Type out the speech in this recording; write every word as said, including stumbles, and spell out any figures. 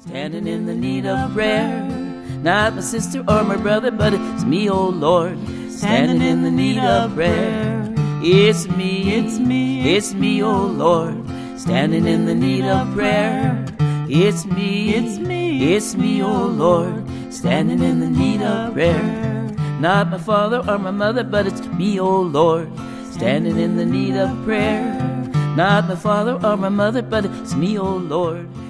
standing in the need of prayer. Not my sister or my brother, but it's me, oh Lord, standing in the need of prayer. It's me, it's me, it's me, oh Lord, standing in the need of prayer. It's me, it's me, it's me, oh Lord, standing in the need of prayer. Not my father or my mother, but it's me, oh Lord, standing in the need of prayer. Not my father or my mother, but it's me, oh Lord,